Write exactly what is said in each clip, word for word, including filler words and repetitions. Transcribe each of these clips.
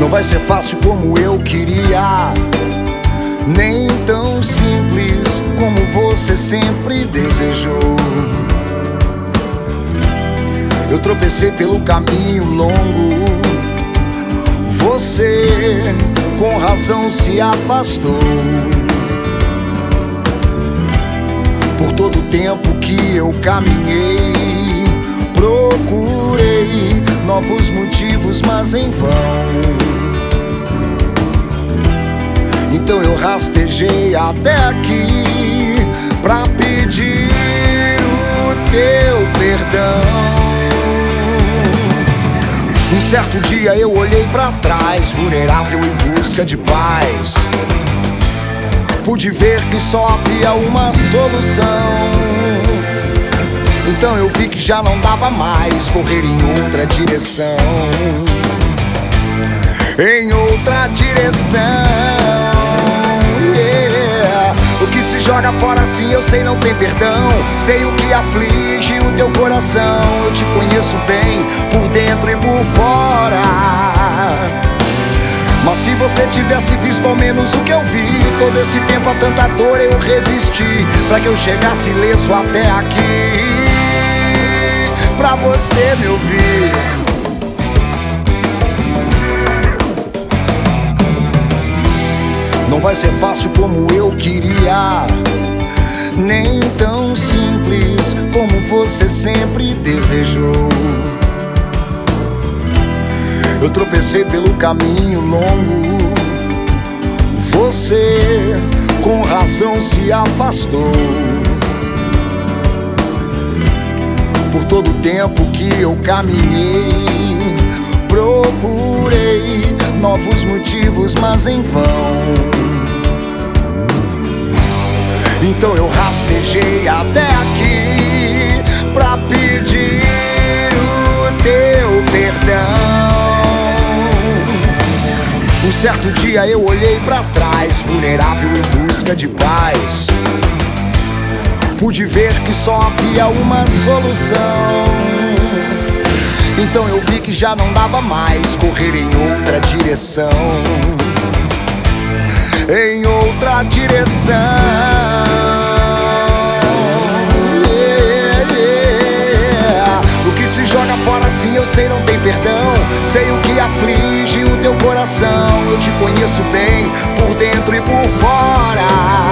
Não vai ser fácil como eu queria, nem tão simples como você sempre desejou. Eu tropecei pelo caminho longo, você com razão se afastou. Por todo o tempo que eu caminhei, procurei novos motivos, mas em vão. Então eu rastejei até aqui pra pedir o teu perdão. Um certo dia eu olhei pra trás, vulnerável em busca de paz. Pude ver que só havia uma solução. Então eu vi que já não dava mais correr em outra direção. Em outra direção, yeah. O que se joga fora assim eu sei não tem perdão. Sei o que aflige o teu coração. Eu te conheço bem, por dentro e por fora. Mas se você tivesse visto ao menos o que eu vi, todo esse tempo a tanta dor eu resisti, pra que eu chegasse ileso até aqui, pra você me ouvir. Não vai ser fácil como eu queria, nem tão simples como você sempre desejou. Eu tropecei pelo caminho longo, você com razão se afastou. Por todo o tempo que eu caminhei, procurei novos motivos, mas em vão. Então eu rastejei até aqui pra pedir o teu perdão. Um certo dia eu olhei pra trás, vulnerável em busca de paz. Pude ver que só havia uma solução. Então eu vi que já não dava mais correr em outra direção. Em outra direção, yeah, yeah. O que se joga fora assim eu sei não tem perdão. Sei o que aflige o teu coração. Eu te conheço bem, por dentro e por fora.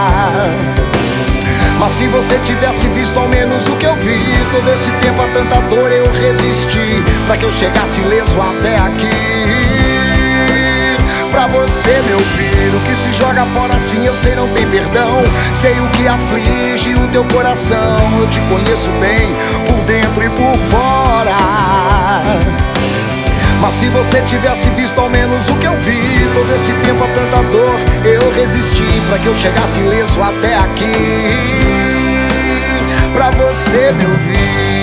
Mas se você tivesse visto ao menos o que eu vi, todo esse tempo a tanta dor eu resisti, pra que eu chegasse ileso até aqui, pra você me ouvir. O que se joga fora assim eu sei não tem perdão. Sei o que aflige o teu coração. Eu te conheço bem, por dentro e por fora. Mas se você tivesse visto ao menos o que eu vi, todo esse tempo a tanta dor eu resisti, pra que eu chegasse ileso até aqui, pra você me ouvir.